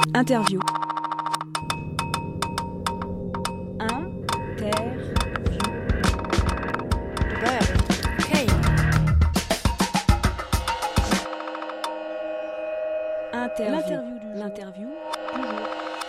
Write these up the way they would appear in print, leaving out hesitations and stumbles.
Interview. L'interview du jour.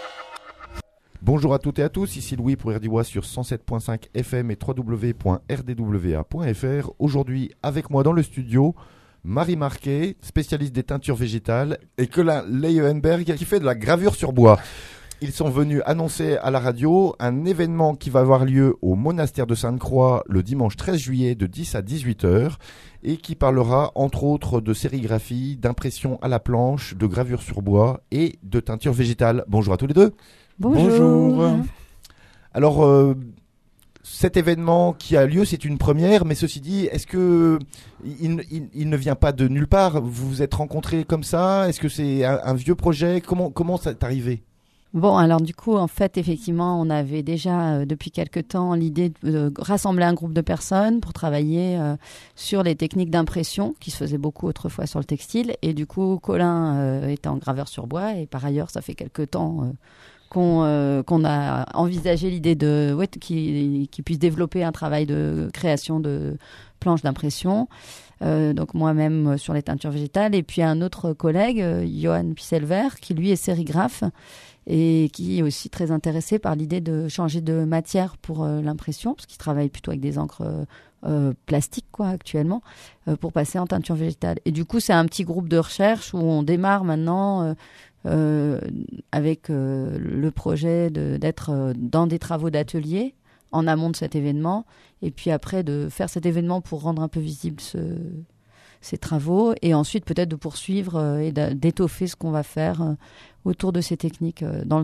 Bonjour à toutes et à tous, ici Louis pour RDW sur 107.5 FM et www.rdwa.fr. Aujourd'hui avec moi dans le studio, Marie Marquet, spécialiste des teintures végétales, et Colin Leyenberg qui fait de la gravure sur bois. Ils sont venus annoncer à la radio un événement qui va avoir lieu au monastère de Sainte-Croix le dimanche 13 juillet de 10 à 18h et qui parlera entre autres de sérigraphie, d'impression à la planche, de gravure sur bois et de teinture végétale. Bonjour à tous les deux. Bonjour. Alors, cet événement qui a lieu, c'est une première, mais ceci dit, est-ce que il ne vient pas de nulle part? Vous vous êtes rencontrés comme ça? Est-ce que c'est un vieux projet? Comment ça est arrivé? Bon, alors du coup, en fait, effectivement, on avait déjà depuis quelque temps l'idée de rassembler un groupe de personnes pour travailler sur les techniques d'impression qui se faisaient beaucoup autrefois sur le textile. Et du coup, Colin était en graveur sur bois et par ailleurs, ça fait quelque temps qu'on a envisagé l'idée qu'il puisse développer un travail de création de planches d'impression. Donc moi-même sur les teintures végétales. Et puis un autre collègue, Johan Pisselver, qui lui est sérigraphe et qui est aussi très intéressé par l'idée de changer de matière pour l'impression, parce qu'il travaille plutôt avec des encres plastiques actuellement, pour passer en teinture végétale. Et du coup, c'est un petit groupe de recherche où on démarre maintenant avec le projet d'être dans des travaux d'atelier en amont de cet événement, et puis après de faire cet événement pour rendre un peu visible ces travaux, et ensuite peut-être de poursuivre et d'étoffer ce qu'on va faire autour de ces techniques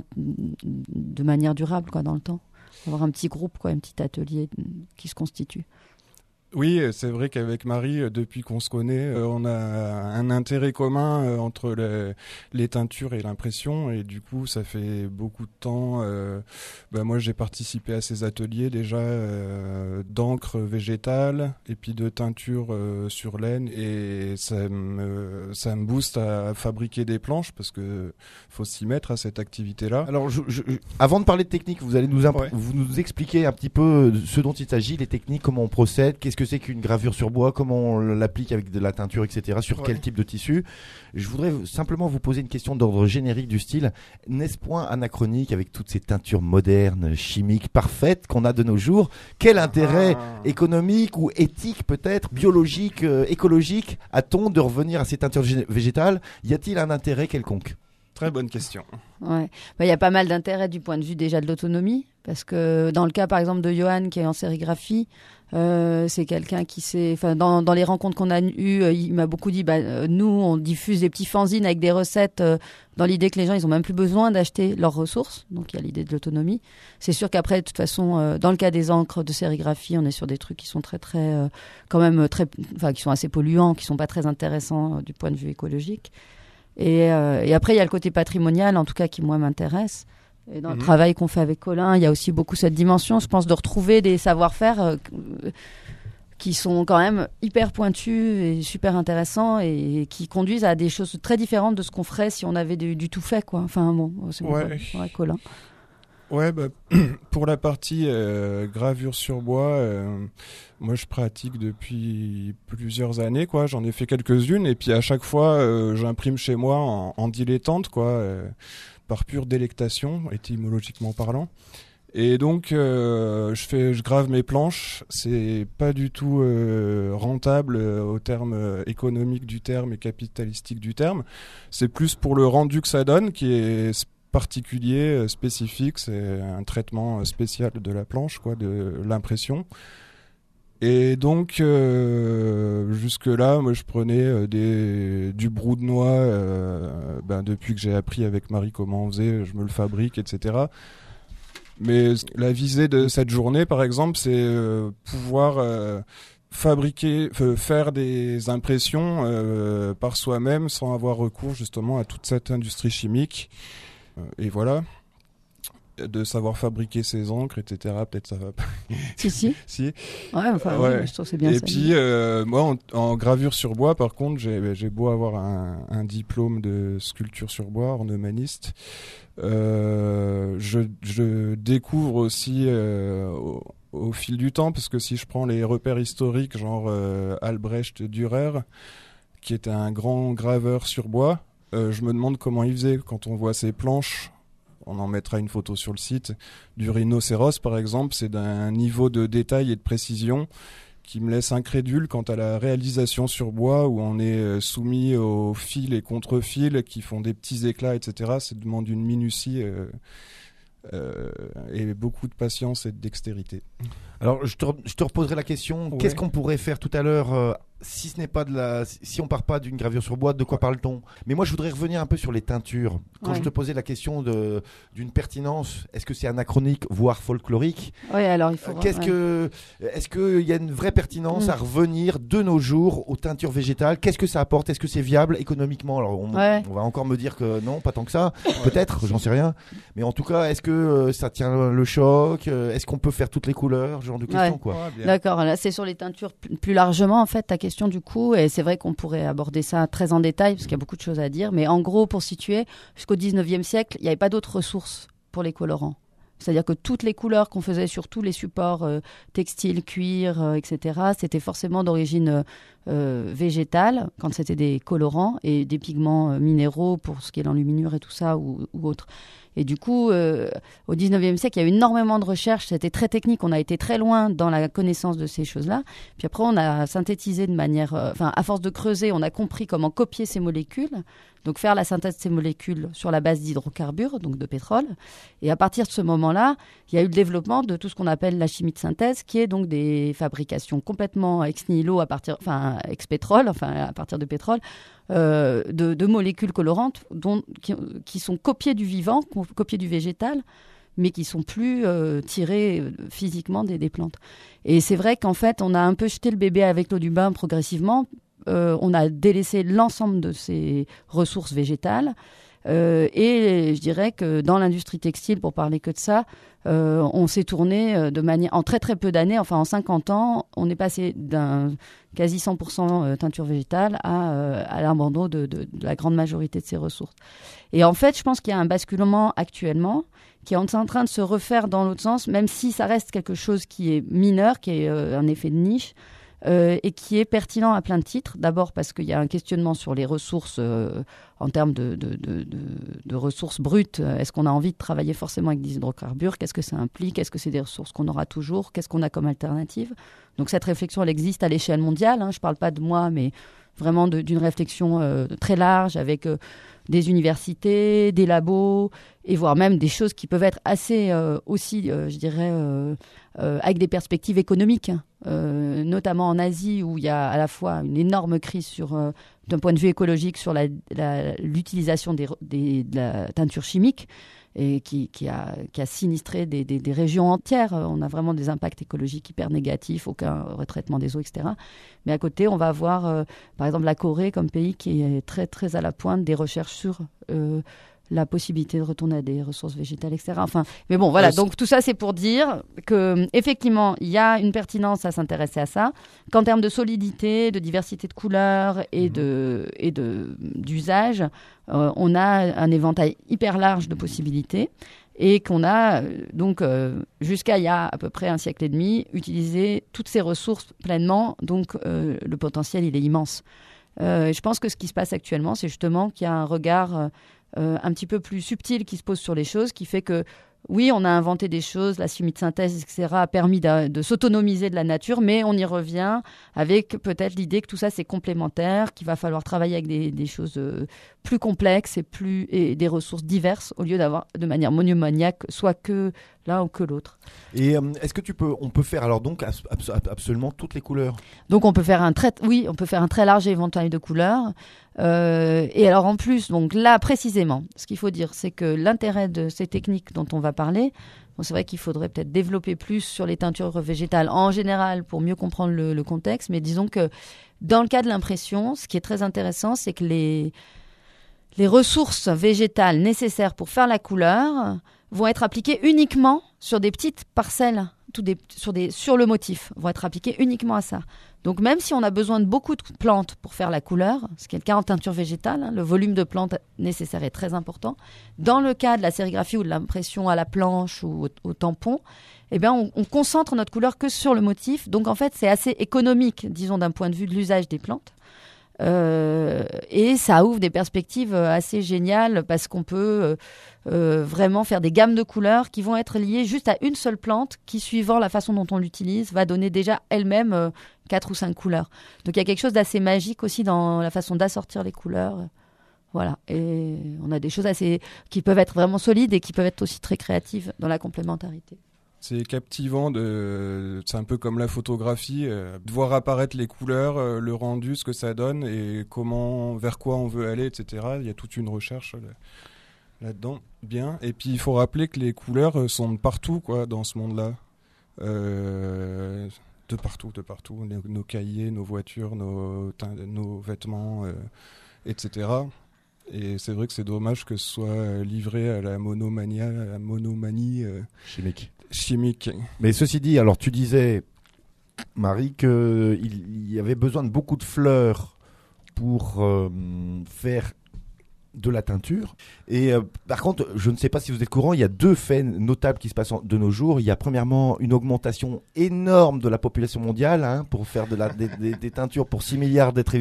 de manière durable dans le temps. Avoir un petit groupe, un petit atelier qui se constitue. Oui, c'est vrai qu'avec Marie, depuis qu'on se connaît, on a un intérêt commun entre les teintures et l'impression, et du coup ça fait beaucoup de temps. Moi j'ai participé à ces ateliers déjà d'encre végétale et puis de teinture sur laine, et ça me booste à fabriquer des planches parce que faut s'y mettre à cette activité-là. Alors avant de parler de technique, vous allez vous nous expliquer un petit peu ce dont il s'agit, les techniques, comment on procède, qu'est-ce que c'est qu'une gravure sur bois, comment on l'applique avec de la teinture, etc., sur quel type de tissu. Je voudrais simplement vous poser une question d'ordre générique du style, n'est-ce point anachronique avec toutes ces teintures modernes, chimiques, parfaites qu'on a de nos jours? Quel intérêt économique ou éthique peut-être, biologique, écologique, a-t-on de revenir à ces teintures végétales? Y a-t-il un intérêt quelconque? Très bonne question. Ouais. Y a pas mal d'intérêt du point de vue déjà de l'autonomie, parce que dans le cas par exemple de Johan qui est en sérigraphie, c'est quelqu'un qui s'est, dans les rencontres qu'on a eues, il m'a beaucoup dit, nous on diffuse des petits fanzines avec des recettes dans l'idée que les gens ils ont même plus besoin d'acheter leurs ressources, donc il y a l'idée de l'autonomie. C'est sûr qu'après de toute façon, dans le cas des encres de sérigraphie, on est sur des trucs qui sont très qui sont assez polluants, qui sont pas très intéressants du point de vue écologique. Et après, il y a le côté patrimonial, en tout cas, qui, moi, m'intéresse. Et dans le travail qu'on fait avec Colin, il y a aussi beaucoup cette dimension, je pense, de retrouver des savoir-faire qui sont quand même hyper pointus et super intéressants et qui conduisent à des choses très différentes de ce qu'on ferait si on avait du tout fait, Enfin, bon, c'est bon, Colin. Ouais, pour la partie gravure sur bois, moi je pratique depuis plusieurs années, J'en ai fait quelques-unes et puis à chaque fois j'imprime chez moi en dilettante, par pure délectation, étymologiquement parlant. Et donc je grave mes planches. C'est pas du tout rentable au terme économique du terme et capitalistique du terme. C'est plus pour le rendu que ça donne qui est particulier, spécifique, c'est un traitement spécial de la planche, de l'impression. Et donc jusque-là, moi je prenais du brou de noix, depuis que j'ai appris avec Marie comment on faisait, je me le fabrique, etc. Mais la visée de cette journée, par exemple, c'est pouvoir faire des impressions par soi-même sans avoir recours justement à toute cette industrie chimique. Et voilà. de savoir fabriquer ses encres, etc. Peut-être ça va pas. Si. Si. Ouais, enfin, Ouais. oui, je trouve que c'est bien Et ça. puis, moi, en gravure sur bois, par contre, j'ai beau avoir un diplôme de sculpture sur bois, ornemaniste, je découvre aussi au fil du temps, parce que si je prends les repères historiques, genre Albrecht Dürer, qui était un grand graveur sur bois, je me demande comment il faisait. Quand on voit ses planches, on en mettra une photo sur le site, du rhinocéros par exemple, c'est d'un niveau de détail et de précision qui me laisse incrédule quant à la réalisation sur bois, où on est soumis aux fils et contre-fils qui font des petits éclats, etc. Ça demande une minutie et beaucoup de patience et de dextérité. Alors, je te reposerai la question. Ouais. Qu'est-ce qu'on pourrait faire tout à l'heure si ce n'est pas si on part pas d'une gravure sur bois, de quoi parle-t-on? Mais moi, je voudrais revenir un peu sur les teintures. Quand je te posais la question d'une pertinence, est-ce que c'est anachronique, voire folklorique? Oui, alors il faut. Est-ce qu'il y a une vraie pertinence à revenir de nos jours aux teintures végétales? Qu'est-ce que ça apporte? Est-ce que c'est viable économiquement? Alors, on va encore me dire que non, pas tant que ça. Peut-être, j'en sais rien. Mais en tout cas, est-ce que ça tient le choc? Est-ce qu'on peut faire toutes les couleurs? Ce genre de questions, quoi. D'accord, là c'est sur les teintures plus largement en fait ta question du coup, et c'est vrai qu'on pourrait aborder ça très en détail parce qu'il y a beaucoup de choses à dire, mais en gros pour situer, jusqu'au 19e siècle, il n'y avait pas d'autres ressources pour les colorants. C'est-à-dire que toutes les couleurs qu'on faisait sur tous les supports textiles, cuir, etc., c'était forcément d'origine végétale, quand c'était des colorants et des pigments minéraux pour ce qui est l'enluminure et tout ça ou autre. Et du coup, au 19e siècle, il y a eu énormément de recherches, c'était très technique, on a été très loin dans la connaissance de ces choses-là. Puis après, on a synthétisé de manière... à force de creuser, on a compris comment copier ces molécules, donc faire la synthèse de ces molécules sur la base d'hydrocarbures, donc de pétrole. Et à partir de ce moment-là, il y a eu le développement de tout ce qu'on appelle la chimie de synthèse, qui est donc des fabrications complètement ex nihilo, ex-pétrole, à partir de pétrole, de molécules colorantes qui sont copiées du vivant, copiées du végétal, mais qui sont plus tirées physiquement des plantes. Et c'est vrai qu'en fait, on a un peu jeté le bébé avec l'eau du bain progressivement. On a délaissé l'ensemble de ces ressources végétales. Et je dirais que dans l'industrie textile, pour parler que de ça, on s'est tourné de manière... En très très peu d'années, enfin en 50 ans, on est passé d'un quasi 100% teinture végétale à l'abandon de la grande majorité de ces ressources. Et en fait, je pense qu'il y a un basculement actuellement qui est en train de se refaire dans l'autre sens, même si ça reste quelque chose qui est mineur, qui est un effet de niche, et qui est pertinent à plein de titres. D'abord parce qu'il y a un questionnement sur les ressources en termes de ressources brutes. Est-ce qu'on a envie de travailler forcément avec des hydrocarbures? Qu'est-ce que ça implique? Est-ce que c'est des ressources qu'on aura toujours? Qu'est-ce qu'on a comme alternative? Donc cette réflexion, elle existe à l'échelle mondiale. Je ne parle pas de moi, mais vraiment d'une réflexion très large avec des universités, des labos, et voire même des choses qui peuvent être assez aussi, je dirais, avec des perspectives économiques, notamment en Asie, où il y a à la fois une énorme crise d'un point de vue écologique sur l'utilisation de la teinture chimique, et qui a sinistré des régions entières. On a vraiment des impacts écologiques hyper négatifs, aucun retraitement des eaux, etc. Mais à côté, on va avoir, par exemple, la Corée comme pays qui est très, très à la pointe des recherches sur la possibilité de retourner à des ressources végétales, etc. Mais bon, voilà. Donc tout ça, c'est pour dire que effectivement, il y a une pertinence à s'intéresser à ça. Qu'en termes de solidité, de diversité de couleurs et d'usage, on a un éventail hyper large de possibilités et qu'on a donc jusqu'à il y a à peu près un siècle et demi utilisé toutes ces ressources pleinement. Donc le potentiel, il est immense. Je pense que ce qui se passe actuellement, c'est justement qu'il y a un regard un petit peu plus subtil qui se pose sur les choses, qui fait que, oui, on a inventé des choses, la chimie de synthèse, etc., a permis de s'autonomiser de la nature, mais on y revient avec peut-être l'idée que tout ça, c'est complémentaire, qu'il va falloir travailler avec des choses plus complexes et des ressources diverses, au lieu d'avoir de manière monomaniaque soit que l'un ou que l'autre. Et est-ce que on peut faire alors donc absolument toutes les couleurs? Donc on peut faire un très large éventail de couleurs. Et alors en plus, donc là précisément, ce qu'il faut dire, c'est que l'intérêt de ces techniques dont on va parler, c'est vrai qu'il faudrait peut-être développer plus sur les teintures végétales en général pour mieux comprendre le contexte, mais disons que dans le cas de l'impression, ce qui est très intéressant, c'est que les ressources végétales nécessaires pour faire la couleur vont être appliquées uniquement sur des petites parcelles, sur le motif, vont être appliquées uniquement à ça. Donc même si on a besoin de beaucoup de plantes pour faire la couleur, ce qui est le cas en teinture végétale, le volume de plantes nécessaire est très important. Dans le cas de la sérigraphie ou de l'impression à la planche ou au tampon, eh bien on concentre notre couleur que sur le motif. Donc en fait, c'est assez économique, disons, d'un point de vue de l'usage des plantes. Et ça ouvre des perspectives assez géniales parce qu'on peut vraiment faire des gammes de couleurs qui vont être liées juste à une seule plante qui, suivant la façon dont on l'utilise, va donner déjà elle-même 4 ou 5 couleurs. Donc il y a quelque chose d'assez magique aussi dans la façon d'assortir les couleurs. Voilà. Et on a des choses qui peuvent être vraiment solides et qui peuvent être aussi très créatives dans la complémentarité. C'est captivant, c'est un peu comme la photographie, de voir apparaître les couleurs, le rendu, ce que ça donne et vers quoi on veut aller, etc. Il y a toute une recherche là-dedans. Bien. Et puis il faut rappeler que les couleurs sont de partout, quoi, dans ce monde-là. De partout. Nos cahiers, nos voitures, nos vêtements, etc. Et c'est vrai que c'est dommage que ce soit livré à la monomanie chimique. Mais ceci dit, alors tu disais, Marie, qu'il y avait besoin de beaucoup de fleurs pour faire de la teinture. Et par contre, je ne sais pas si vous êtes courant, il y a 2 faits notables qui se passent de nos jours. Il y a premièrement une augmentation énorme de la population mondiale pour faire des teintures pour 6 milliards d'êtres...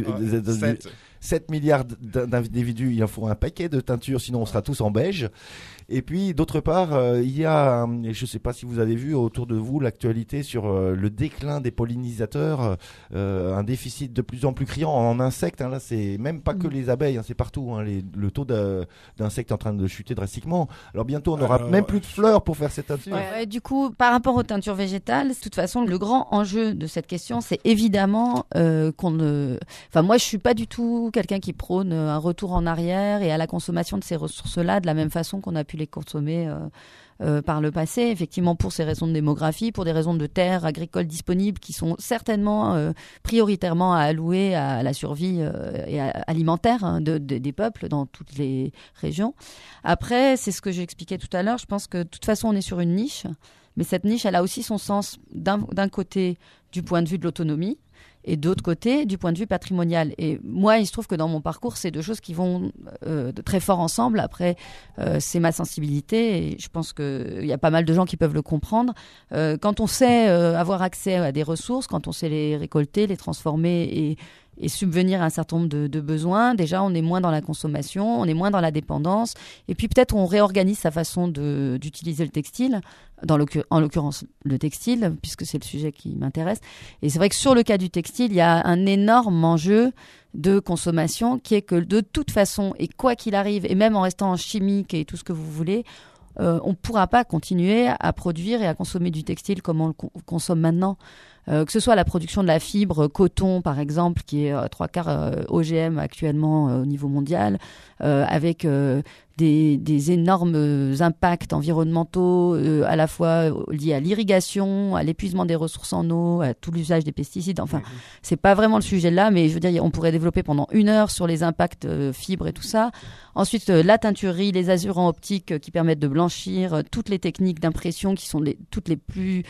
7 milliards d'individus, il en faut un paquet de teintures, sinon on sera tous en beige. Et puis, d'autre part, il y a, et je ne sais pas si vous avez vu autour de vous l'actualité sur le déclin des pollinisateurs, un déficit de plus en plus criant en insectes. Là, c'est même pas que les abeilles, c'est partout. Le taux d'insectes est en train de chuter drastiquement. Alors bientôt, on n'aura même plus de fleurs pour faire cette teinture. Ouais, du coup, par rapport aux teintures végétales, de toute façon, le grand enjeu de cette question, c'est évidemment qu'on ne... Enfin, moi, je suis pas du tout quelqu'un qui prône un retour en arrière et à la consommation de ces ressources-là de la même façon qu'on a pu les consommer par le passé, effectivement pour ces raisons de démographie, pour des raisons de terres agricoles disponibles qui sont certainement prioritairement à allouer à la survie alimentaire des peuples dans toutes les régions. Après, c'est ce que j'expliquais tout à l'heure, je pense que de toute façon on est sur une niche, mais cette niche elle a aussi son sens d'un côté du point de vue de l'autonomie, et d'autre côté, du point de vue patrimonial. Et moi, il se trouve que dans mon parcours, c'est 2 choses qui vont de très fort ensemble. Après, c'est ma sensibilité et je pense qu'il y a pas mal de gens qui peuvent le comprendre. Quand on sait avoir accès à des ressources, quand on sait les récolter, les transformer et subvenir à un certain nombre de besoins, déjà, on est moins dans la consommation, on est moins dans la dépendance. Et puis peut-être on réorganise sa façon d'utiliser le textile, en l'occurrence le textile, puisque c'est le sujet qui m'intéresse. Et c'est vrai que sur le cas du textile, il y a un énorme enjeu de consommation qui est que de toute façon, et quoi qu'il arrive, et même en restant en chimique et tout ce que vous voulez, on ne pourra pas continuer à produire et à consommer du textile comme on le consomme maintenant. Que ce soit la production de la fibre coton, par exemple, qui est 3/4 OGM actuellement au niveau mondial, avec des énormes impacts environnementaux, à la fois liés à l'irrigation, à l'épuisement des ressources en eau, à tout l'usage des pesticides. Enfin, c'est pas vraiment le sujet là, mais je veux dire, on pourrait développer pendant 1 heure sur les impacts fibres et tout ça. Ensuite, la teinturerie, les asurants optiques qui permettent de blanchir, toutes les techniques d'impression qui sont toutes les plus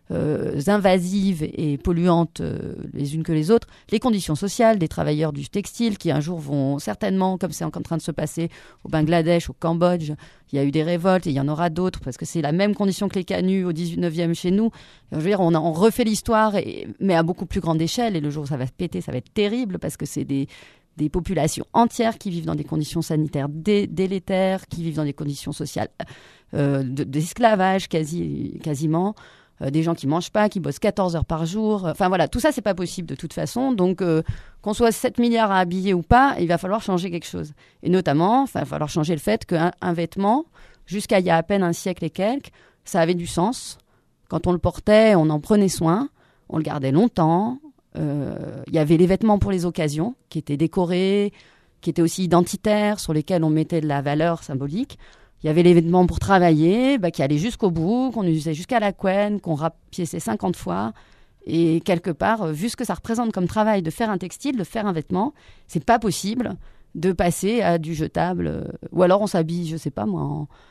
invasives et polluantes les unes que les autres, les conditions sociales des travailleurs du textile qui un jour vont certainement, comme c'est en train de se passer au Bangladesh, au Cambodge, il y a eu des révoltes et il y en aura d'autres parce que c'est la même condition que les canuts au 19e chez nous. Je veux dire, on refait l'histoire, mais à beaucoup plus grande échelle, et le jour où ça va se péter, ça va être terrible parce que c'est des populations entières qui vivent dans des conditions sanitaires délétères, qui vivent dans des conditions sociales d'esclavage quasiment. Des gens qui mangent pas, qui bossent 14 heures par jour. Enfin voilà, tout ça, c'est pas possible de toute façon. Donc, qu'on soit 7 milliards à habiller ou pas, il va falloir changer quelque chose. Et notamment, il va falloir changer le fait qu'un vêtement, jusqu'à il y a à peine un siècle et quelques, ça avait du sens. Quand on le portait, on en prenait soin, on le gardait longtemps. Il y avait les vêtements pour les occasions, qui étaient décorés, qui étaient aussi identitaires, sur lesquels on mettait de la valeur symbolique. Il y avait les vêtements pour travailler, qui allaient jusqu'au bout, qu'on usait jusqu'à la couenne, qu'on rapiéçait 50 fois. Et quelque part, vu ce que ça représente comme travail de faire un textile, de faire un vêtement, c'est pas possible de passer à du jetable. Ou alors on s'habille, je sais pas moi,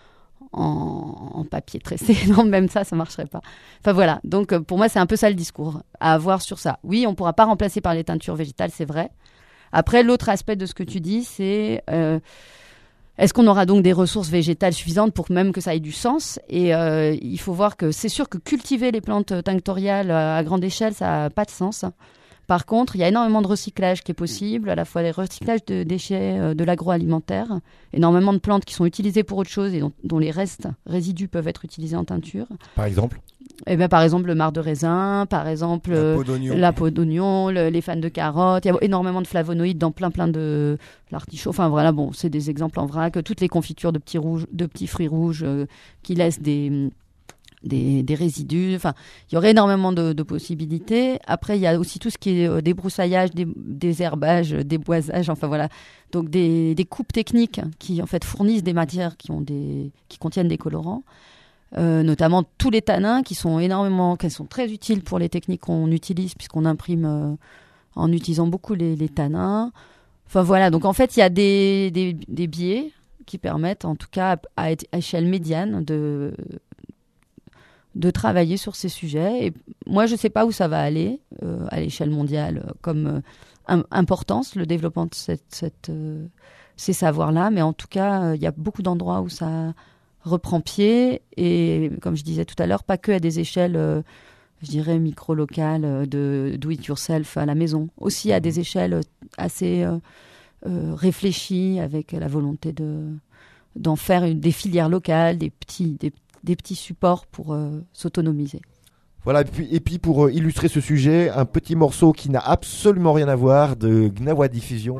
en papier tressé. Non, même ça marcherait pas. Enfin voilà, donc pour moi c'est un peu ça le discours à avoir sur ça. Oui, on pourra pas remplacer par les teintures végétales, c'est vrai. Après, l'autre aspect de ce que tu dis, c'est est-ce qu'on aura donc des ressources végétales suffisantes pour même que ça ait du sens ? Et il faut voir que c'est sûr que cultiver les plantes tinctoriales à grande échelle, ça n'a pas de sens. Par contre, il y a énormément de recyclage qui est possible, à la fois les recyclages de déchets de l'agroalimentaire, énormément de plantes qui sont utilisées pour autre chose et dont les résidus peuvent être utilisés en teinture. Par exemple ? Par exemple, le marc de raisin, par exemple la peau d'oignon, les fans de carottes. Il y a énormément de flavonoïdes dans plein de l'artichaut. Enfin voilà, bon, c'est des exemples en vrac. Toutes les confitures de petits fruits rouges qui laissent des résidus. Enfin, il y aurait énormément de possibilités. Après, il y a aussi tout ce qui est débroussaillage, désherbage, déboisage. Enfin voilà, donc des coupes techniques qui en fait fournissent des matières qui contiennent des colorants. Notamment tous les tanins qui sont très utiles pour les techniques qu'on utilise puisqu'on imprime en utilisant beaucoup les tanins. Enfin voilà, donc en fait il y a des biais qui permettent en tout cas à échelle médiane de travailler sur ces sujets. Et moi je ne sais pas où ça va aller à l'échelle mondiale comme importance, le développement de ces savoirs-là, mais en tout cas il y a beaucoup d'endroits où ça reprend pied et comme je disais tout à l'heure, pas que à des échelles je dirais micro-locales de do it yourself à la maison, aussi à des échelles assez réfléchies avec la volonté d'en faire des filières locales, des petits supports pour s'autonomiser. Voilà, et puis pour illustrer ce sujet, un petit morceau qui n'a absolument rien à voir de Gnawa Diffusion.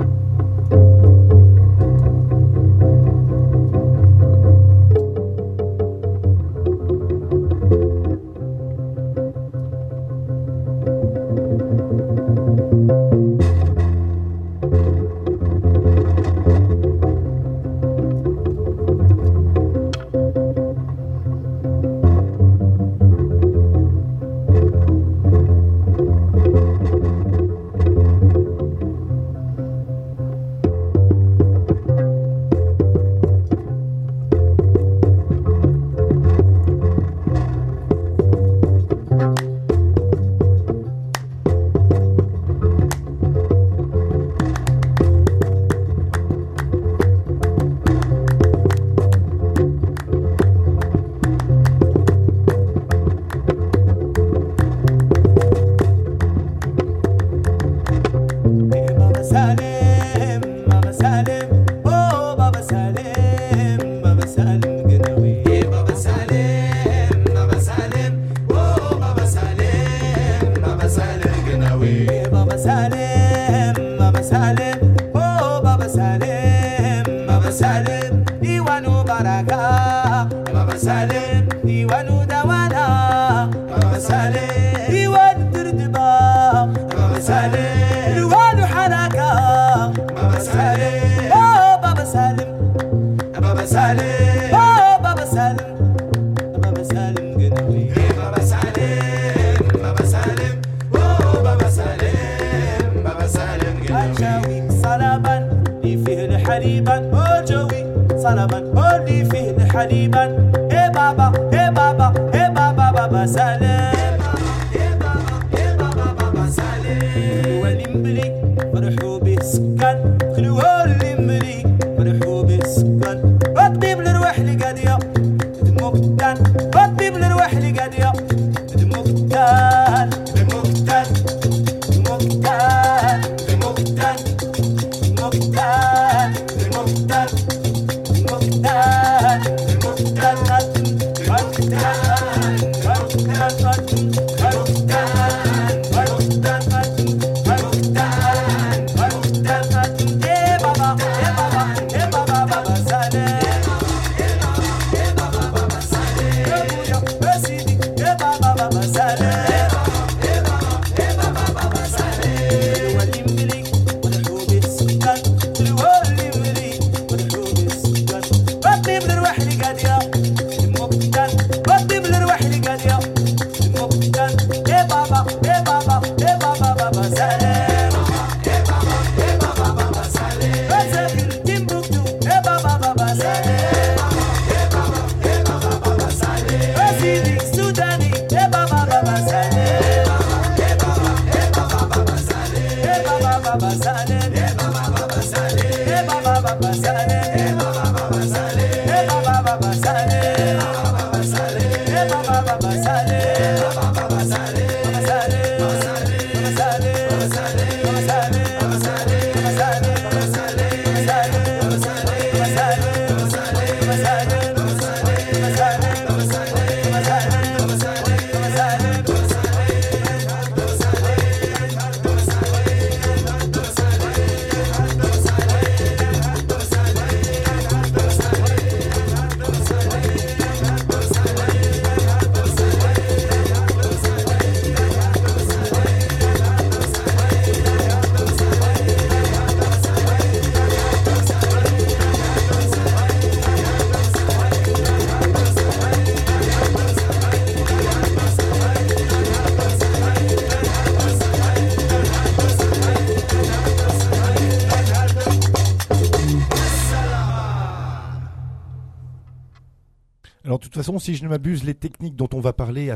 Alors de toute façon, si je ne m'abuse, les techniques dont on va parler à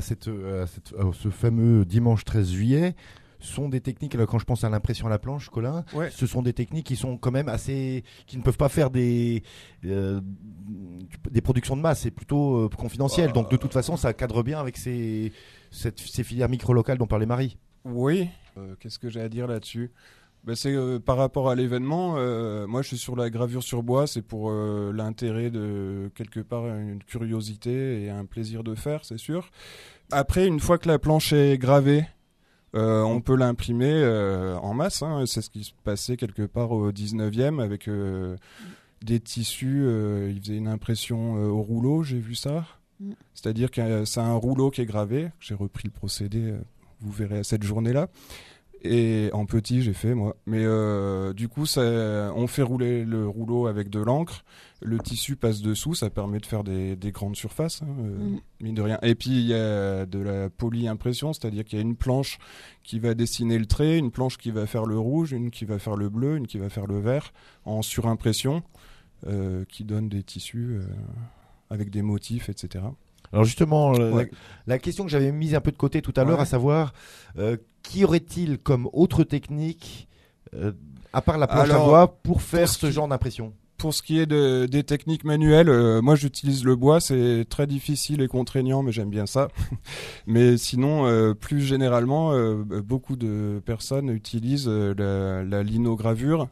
ce fameux dimanche 13 juillet sont des techniques, quand je pense à l'impression à la planche, Colin, ouais. Ce sont des techniques qui sont quand même assez... qui ne peuvent pas faire des productions de masse, c'est plutôt confidentiel. Donc de toute façon, ça cadre bien avec ces filières micro-locales dont parlait Marie. Oui, qu'est-ce que j'ai à dire là-dessus ? C'est par rapport à l'événement, moi je suis sur la gravure sur bois, c'est pour l'intérêt de quelque part une curiosité et un plaisir de faire, c'est sûr. Après, une fois que la planche est gravée, on peut l'imprimer en masse, hein. C'est ce qui se passait quelque part au 19e avec des tissus, ils faisaient une impression au rouleau, j'ai vu ça. C'est-à-dire que c'est un rouleau qui est gravé, j'ai repris le procédé, vous verrez à cette journée-là. Et en petit, j'ai fait moi. Mais du coup, on fait rouler le rouleau avec de l'encre. Le tissu passe dessous, ça permet de faire des grandes surfaces, hein, mine de rien. Et puis, il y a de la polyimpression, c'est-à-dire qu'il y a une planche qui va dessiner le trait, une planche qui va faire le rouge, une qui va faire le bleu, une qui va faire le vert, en surimpression, qui donne des tissus avec des motifs, etc. Alors justement, la question que j'avais mise un peu de côté tout à l'heure, à savoir, qu'y aurait-il comme autre technique, à part la planche à bois, pour faire ce genre d'impression ? Pour ce qui est des techniques manuelles, moi j'utilise le bois, c'est très difficile et contraignant, mais j'aime bien ça. Mais sinon, plus généralement, beaucoup de personnes utilisent la linogravure.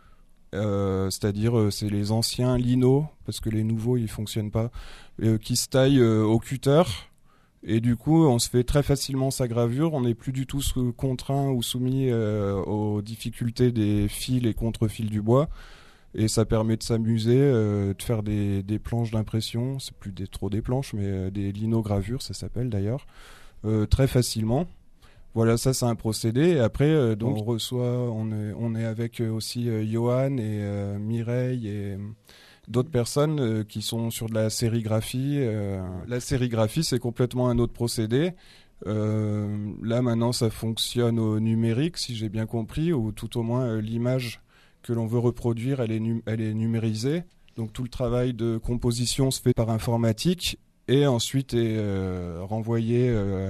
C'est-à-dire c'est les anciens linos, parce que les nouveaux ils fonctionnent pas, qui se taillent au cutter, et du coup on se fait très facilement sa gravure, on n'est plus du tout contraint ou soumis aux difficultés des fils et contre-fils du bois, et ça permet de s'amuser, de faire des planches d'impression, c'est plus trop des planches, mais des linogravures ça s'appelle d'ailleurs, très facilement. Voilà, ça c'est un procédé. Et après, donc on reçoit, on est avec aussi Johan et Mireille et d'autres personnes qui sont sur de la sérigraphie. La sérigraphie, c'est complètement un autre procédé. Là maintenant, ça fonctionne au numérique, si j'ai bien compris, ou tout au moins l'image que l'on veut reproduire, elle est numérisée. Donc tout le travail de composition se fait par informatique et ensuite est renvoyé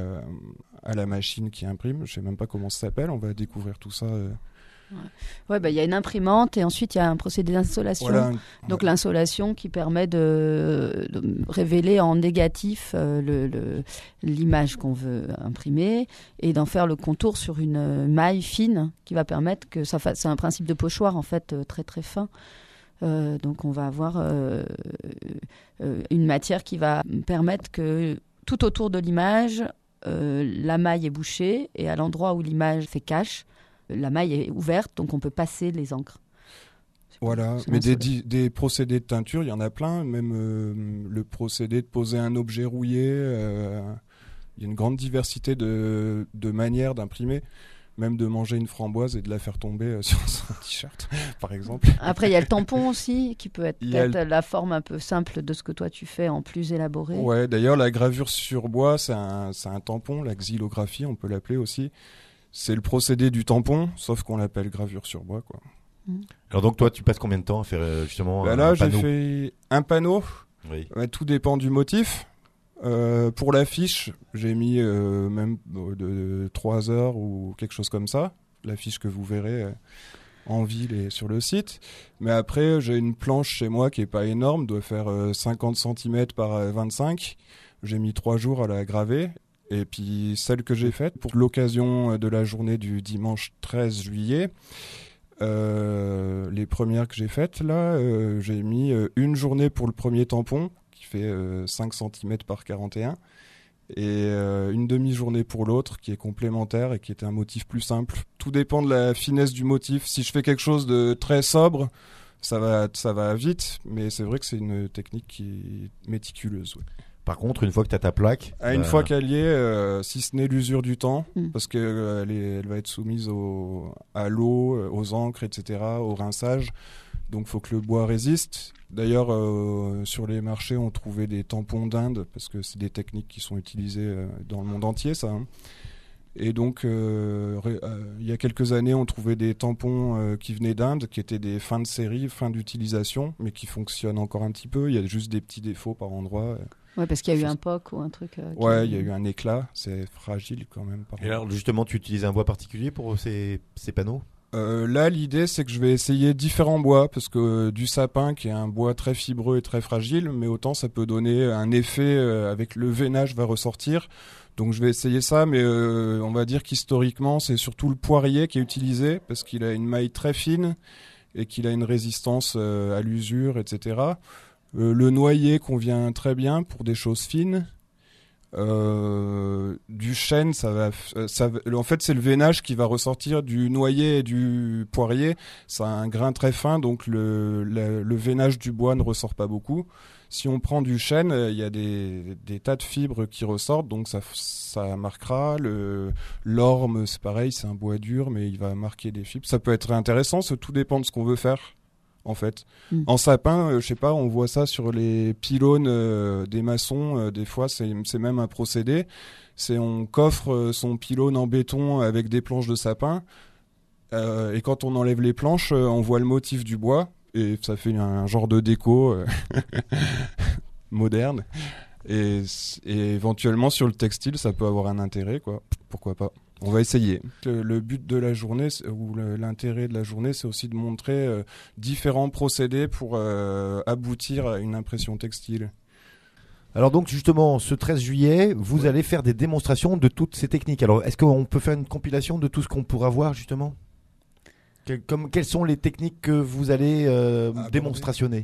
à la machine qui imprime. Je ne sais même pas comment ça s'appelle, on va découvrir tout ça. Ouais, il y a une imprimante et ensuite il y a un procédé d'insolation. Voilà, donc l'insolation qui permet de révéler en négatif l'image qu'on veut imprimer et d'en faire le contour sur une maille fine qui va permettre que ça fasse. C'est un principe de pochoir en fait très très fin. Donc on va avoir une matière qui va permettre que tout autour de l'image, la maille est bouchée et à l'endroit où l'image fait cache, la maille est ouverte, donc on peut passer les encres. Voilà, mais des procédés de teinture, il y en a plein, même le procédé de poser un objet rouillé, il y a une grande diversité de manières d'imprimer. Même de manger une framboise et de la faire tomber sur son t-shirt, par exemple. Après, il y a le tampon aussi, qui peut être peut-être la forme un peu simple de ce que toi tu fais en plus élaboré. Ouais, d'ailleurs, la gravure sur bois, c'est un tampon, la xylographie, on peut l'appeler aussi. C'est le procédé du tampon, sauf qu'on l'appelle gravure sur bois, quoi. Alors donc, toi, tu passes combien de temps à faire justement un là, panneau ? J'ai fait un panneau. Oui. Tout dépend du motif. Pour l'affiche, j'ai mis même de 3 heures ou quelque chose comme ça. L'affiche que vous verrez en ville et sur le site. Mais après, j'ai une planche chez moi qui n'est pas énorme, doit faire 50 cm par 25. J'ai mis 3 jours à la graver. Et puis celle que j'ai faite pour l'occasion de la journée du dimanche 13 juillet, Les premières que j'ai faites, là, j'ai mis une journée pour le premier tampon, qui fait 5 cm par 41, et une demi-journée pour l'autre, qui est complémentaire et qui était un motif plus simple. Tout dépend de la finesse du motif. Si je fais quelque chose de très sobre, ça va vite, mais c'est vrai que c'est une technique qui est méticuleuse. Ouais. Par contre, une fois que tu as ta plaque... Une fois qu'elle y est, si ce n'est l'usure du temps, parce qu'elle elle va être soumise à l'eau, aux encres, etc., au rinçage. Donc il faut que le bois résiste. D'ailleurs, sur les marchés, on trouvait des tampons d'Inde, parce que c'est des techniques qui sont utilisées dans le monde entier, ça. Hein. Et donc, il y a quelques années, on trouvait des tampons qui venaient d'Inde, qui étaient des fins de série, fin d'utilisation, mais qui fonctionnent encore un petit peu. Il y a juste des petits défauts par endroit. Ouais, parce qu'il y a eu un POC ou un truc. Ouais, il y a eu un éclat. C'est fragile quand même. Et alors, justement, tu utilises un bois particulier pour ces panneaux ? Là, l'idée, c'est que je vais essayer différents bois, parce que du sapin, qui est un bois très fibreux et très fragile, mais autant ça peut donner un effet avec le veinage va ressortir. Donc je vais essayer ça, mais on va dire qu'historiquement, c'est surtout le poirier qui est utilisé, parce qu'il a une maille très fine et qu'il a une résistance à l'usure, etc. Le noyer convient très bien pour des choses fines. Du chêne, en fait, c'est le veinage qui va ressortir du noyer et du poirier. Ça a un grain très fin, donc le veinage du bois ne ressort pas beaucoup. Si on prend du chêne, il y a des tas de fibres qui ressortent, donc ça marquera. L'orme, c'est pareil, c'est un bois dur, mais il va marquer des fibres. Ça peut être intéressant, tout dépend de ce qu'on veut faire. En fait, en sapin, je sais pas, on voit ça sur les pylônes des maçons. Des fois, c'est même un procédé. C'est on coffre son pylône en béton avec des planches de sapin. Et quand on enlève les planches, on voit le motif du bois et ça fait un genre de déco moderne. Et éventuellement sur le textile, ça peut avoir un intérêt, quoi. Pourquoi pas? On va essayer. Le but de la journée, ou l'intérêt de la journée, c'est aussi de montrer différents procédés pour aboutir à une impression textile. Alors donc justement, ce 13 juillet, vous allez faire des démonstrations de toutes ces techniques. Alors est-ce qu'on peut faire une compilation de tout ce qu'on pourra voir justement ? Quelles sont les techniques que vous allez démonstrationner ?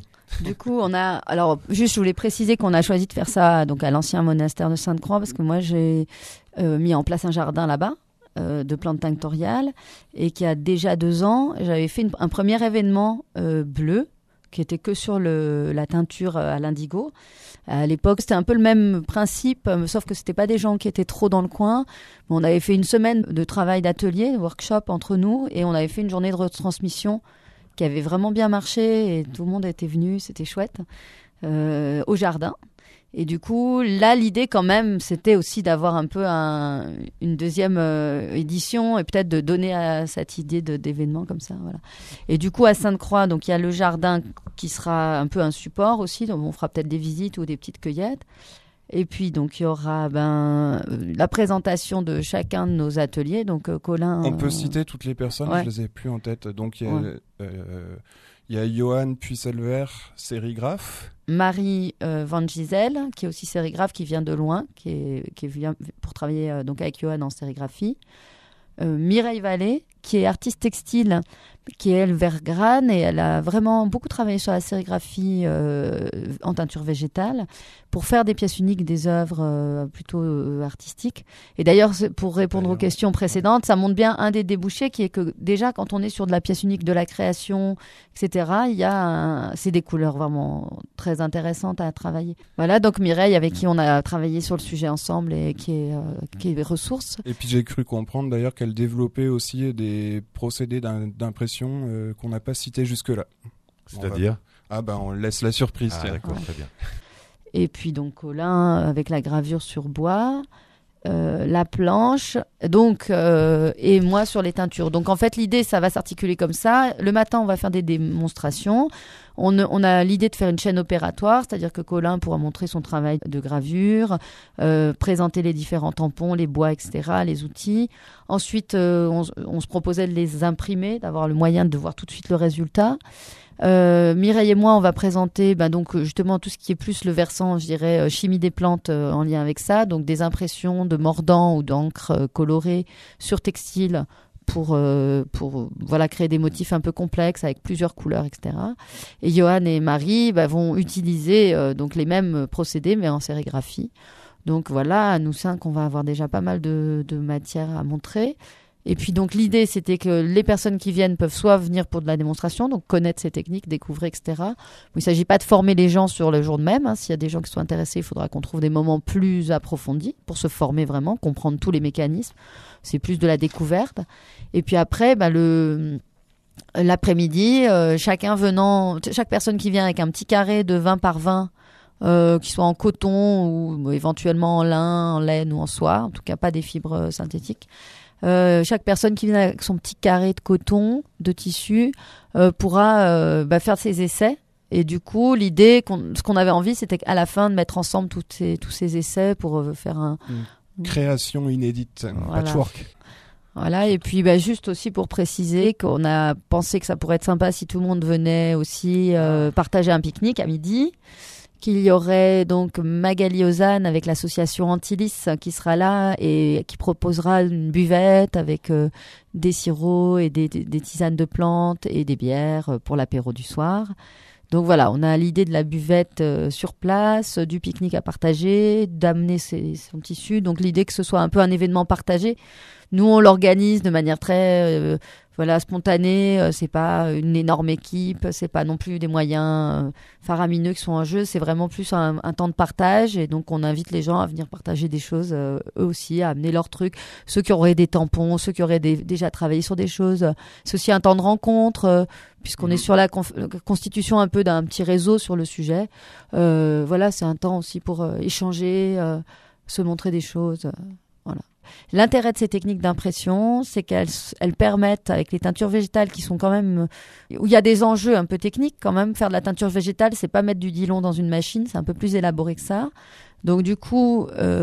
Du coup, je voulais préciser qu'on a choisi de faire ça donc à l'ancien monastère de Sainte-Croix, parce que moi j'ai mis en place un jardin là-bas de plantes tinctoriales, et qu'il y a déjà 2 ans, j'avais fait un premier événement bleu qui était que sur la teinture à l'indigo. À l'époque, c'était un peu le même principe, sauf que c'était pas des gens qui étaient trop dans le coin. On avait fait une semaine de travail d'atelier, de workshop entre nous, et on avait fait une journée de retransmission qui avait vraiment bien marché, et tout le monde était venu, c'était chouette, au jardin. Et du coup, là, l'idée quand même, c'était aussi d'avoir un peu une deuxième édition, et peut-être de donner à cette idée d'événement comme ça. Voilà. Et du coup, à Sainte-Croix, donc il y a le jardin qui sera un peu un support aussi, donc on fera peut-être des visites ou des petites cueillettes. Et puis, donc, il y aura la présentation de chacun de nos ateliers. Donc, Colin... On peut citer toutes les personnes, ouais. Je les ai plus en tête. Donc, il y a Johan Puisselver, sérigraphe. Marie Van Gisel, qui est aussi sérigraphe, qui vient de loin, qui vient pour travailler donc avec Johan en sérigraphie. Mireille Vallée, qui est artiste textile, qui est elle Vergrane, et elle a vraiment beaucoup travaillé sur la sérigraphie en teinture végétale pour faire des pièces uniques, des œuvres plutôt artistiques. Et d'ailleurs, pour répondre aux questions précédentes, ça montre bien un des débouchés, qui est que déjà quand on est sur de la pièce unique, de la création, etc., c'est des couleurs vraiment très intéressantes à travailler. Voilà, donc Mireille, avec qui on a travaillé sur le sujet ensemble, et qui est ressource. Et puis j'ai cru comprendre d'ailleurs qu'elle développait aussi des procédés d'impression qu'on n'a pas cités jusque-là. C'est-à-dire ? On laisse la surprise. D'accord, très bien. Et puis donc Colin avec la gravure sur bois, la planche, donc et moi sur les teintures. Donc en fait l'idée, ça va s'articuler comme ça. Le matin, on va faire des démonstrations. On a l'idée de faire une chaîne opératoire, c'est-à-dire que Colin pourra montrer son travail de gravure, présenter les différents tampons, les bois, etc., les outils. Ensuite, on se proposait de les imprimer, d'avoir le moyen de voir tout de suite le résultat. Mireille et moi, on va présenter donc justement tout ce qui est plus le versant, je dirais, chimie des plantes en lien avec ça, donc des impressions de mordants ou d'encre colorée sur textile pour créer des motifs un peu complexes avec plusieurs couleurs, etc. Et Johan et Marie vont utiliser donc les mêmes procédés mais en sérigraphie. Donc voilà, nous 5, on va avoir déjà pas mal de matière à montrer. Et puis donc l'idée, c'était que les personnes qui viennent peuvent soit venir pour de la démonstration, donc connaître ces techniques, découvrir, etc. Il ne s'agit pas de former les gens sur le jour de même. S'il y a des gens qui sont intéressés, il faudra qu'on trouve des moments plus approfondis pour se former vraiment, comprendre tous les mécanismes. C'est plus de la découverte. Et puis après, l'après-midi, chaque personne qui vient avec un petit carré de 20 par 20, qui soit en coton ou éventuellement en lin, en laine ou en soie, en tout cas pas des fibres synthétiques. Chaque personne qui vient avec son petit carré de coton, de tissu, pourra faire ses essais. Et du coup, l'idée, ce qu'on avait envie, c'était qu'à la fin de mettre ensemble tous ces essais pour faire une création inédite, voilà. Patchwork. Voilà, et puis juste aussi pour préciser qu'on a pensé que ça pourrait être sympa si tout le monde venait aussi partager un pique-nique à midi. Qu'il y aurait donc Magali Ozanne avec l'association Antilis qui sera là et qui proposera une buvette avec des sirops et des tisanes de plantes et des bières pour l'apéro du soir. Donc voilà, on a l'idée de la buvette sur place, du pique-nique à partager, d'amener son tissu. Donc l'idée que ce soit un peu un événement partagé. Nous, on l'organise de manière très spontanée. C'est pas une énorme équipe, c'est pas non plus des moyens faramineux qui sont en jeu. C'est vraiment plus un temps de partage. Et donc, on invite les gens à venir partager des choses, eux aussi, à amener leurs trucs. Ceux qui auraient des tampons, ceux qui auraient déjà travaillé sur des choses. C'est aussi un temps de rencontre, puisqu'on est sur la constitution un peu d'un petit réseau sur le sujet. Voilà, c'est un temps aussi pour échanger, se montrer des choses. Voilà. L'intérêt de ces techniques d'impression, c'est qu'elles permettent, avec les teintures végétales qui sont quand même, où il y a des enjeux un peu techniques quand même, faire de la teinture végétale, c'est pas mettre du Dillon dans une machine, c'est un peu plus élaboré que ça. Donc du coup,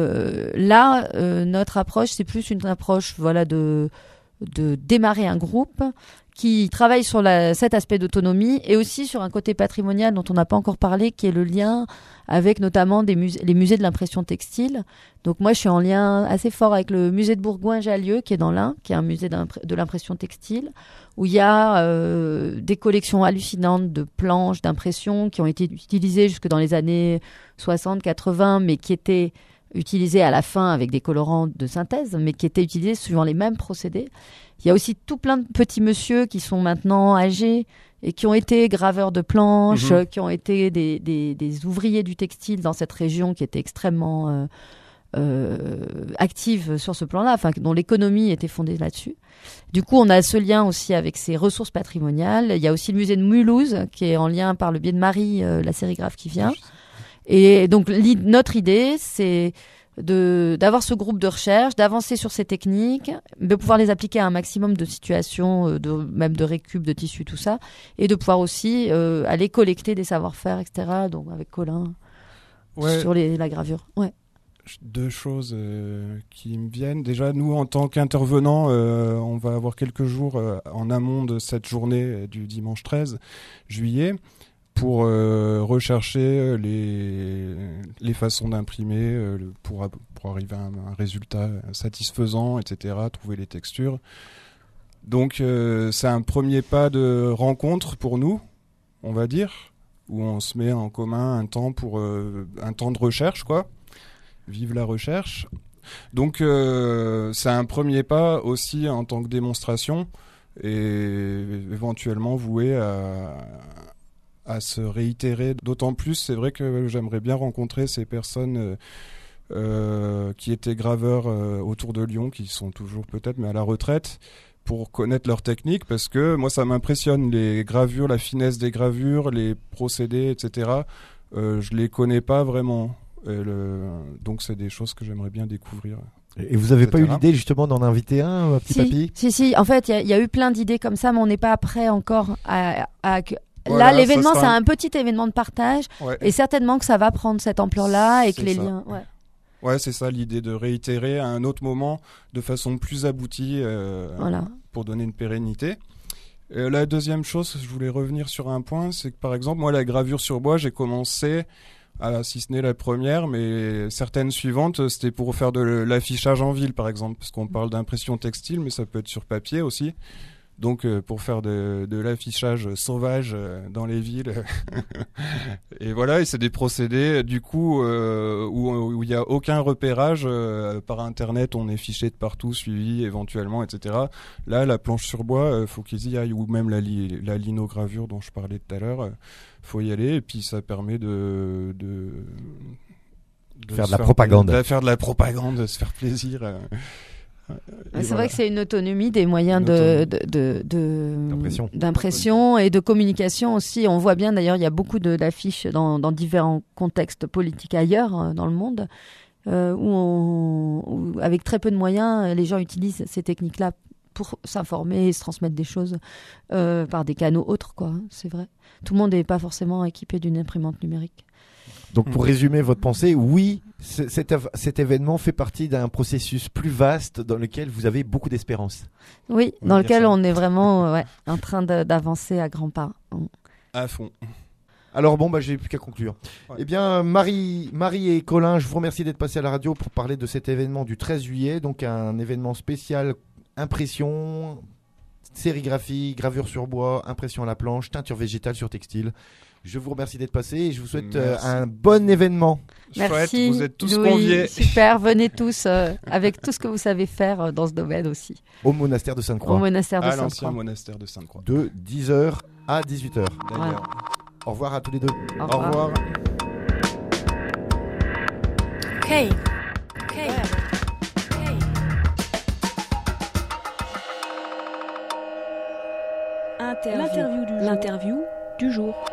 notre approche, c'est plus une approche de démarrer un groupe qui travaille sur cet aspect d'autonomie et aussi sur un côté patrimonial dont on n'a pas encore parlé, qui est le lien avec notamment les musées de l'impression textile. Donc moi, je suis en lien assez fort avec le musée de Bourgoin-Jallieu, qui est dans l'Ain, qui est un musée de l'impression textile, où il y a des collections hallucinantes de planches d'impression qui ont été utilisées jusque dans les années 60-80, mais qui étaient utilisées à la fin avec des colorants de synthèse, mais qui étaient utilisés suivant les mêmes procédés. Il y a aussi tout plein de petits messieurs qui sont maintenant âgés et qui ont été graveurs de planches, qui ont été des ouvriers du textile dans cette région qui était extrêmement active sur ce plan-là, dont l'économie était fondée là-dessus. Du coup, on a ce lien aussi avec ces ressources patrimoniales. Il y a aussi le musée de Mulhouse qui est en lien par le biais de Marie, la sérigraphe qui vient. Et donc, notre idée, c'est d'avoir ce groupe de recherche, d'avancer sur ces techniques, de pouvoir les appliquer à un maximum de situations, même de récup, de tissus, tout ça, et de pouvoir aussi aller collecter des savoir-faire, etc. Donc avec Colin sur la gravure. Ouais. Deux choses qui me viennent. Déjà, nous, en tant qu'intervenants, on va avoir quelques jours en amont de cette journée du dimanche 13 juillet pour rechercher les façons d'imprimer pour arriver à un résultat satisfaisant, etc., trouver les textures. Donc c'est un premier pas de rencontre pour nous, on va dire, où on se met en commun un temps de recherche, quoi. Vive la recherche. Donc c'est un premier pas aussi en tant que démonstration et éventuellement voué à se réitérer. D'autant plus, c'est vrai que j'aimerais bien rencontrer ces personnes qui étaient graveurs autour de Lyon, qui sont toujours peut-être, mais à la retraite, pour connaître leur technique, parce que moi, ça m'impressionne, les gravures, la finesse des gravures, les procédés, etc. Je les connais pas vraiment. Donc, c'est des choses que j'aimerais bien découvrir. Et vous n'avez pas eu l'idée justement d'en inviter un petit papy ? Si. En fait, il y a eu plein d'idées comme ça, mais on n'est pas prêt encore à voilà, là, l'événement, c'est un petit événement de partage, et certainement que ça va prendre cette ampleur-là et que les liens. Ouais, c'est ça l'idée de réitérer à un autre moment de façon plus aboutie pour donner une pérennité. La deuxième chose, je voulais revenir sur un point, c'est que par exemple, moi, la gravure sur bois, j'ai commencé Si ce n'est la première, mais certaines suivantes, c'était pour faire de l'affichage en ville, par exemple, parce qu'on parle d'impression textile, mais ça peut être sur papier aussi. Donc, pour faire de l'affichage sauvage dans les villes. Et voilà, et c'est des procédés, du coup, où il n'y a aucun repérage. Par Internet, on est fiché de partout, suivi éventuellement, etc. Là, la planche sur bois, faut qu'ils y aillent, ou même la linogravure dont je parlais tout à l'heure, faut y aller, et puis ça permet de faire de la propagande. De faire de la propagande, de se faire plaisir. C'est vrai que c'est une autonomie des moyens d'impression et de communication aussi. On voit bien d'ailleurs, il y a beaucoup d'affiches dans différents contextes politiques ailleurs dans le monde où avec très peu de moyens, les gens utilisent ces techniques-là pour s'informer et se transmettre des choses par des canaux autres, quoi. C'est vrai. Tout le monde n'est pas forcément équipé d'une imprimante numérique. Donc pour résumer votre pensée, oui, cet événement fait partie d'un processus plus vaste dans lequel vous avez beaucoup d'espérance. Oui, dans lequel on est vraiment en train d'avancer à grands pas. À fond. Alors bon, j'ai plus qu'à conclure. Ouais. Eh bien, Marie et Colin, je vous remercie d'être passés à la radio pour parler de cet événement du 13 juillet, donc un événement spécial impression, sérigraphie, gravure sur bois, impression à la planche, teinture végétale sur textile. Je vous remercie d'être passé et je vous souhaite un bon événement. Merci. Vous êtes tous conviés. Super, venez tous avec tout ce que vous savez faire dans ce domaine aussi. Au monastère de Sainte-Croix. Au monastère de Sainte-Croix. L'ancien monastère de Sainte-Croix. De 10h à 18h. Voilà. Au revoir à tous les deux. Au revoir. Okay. L'interview du jour.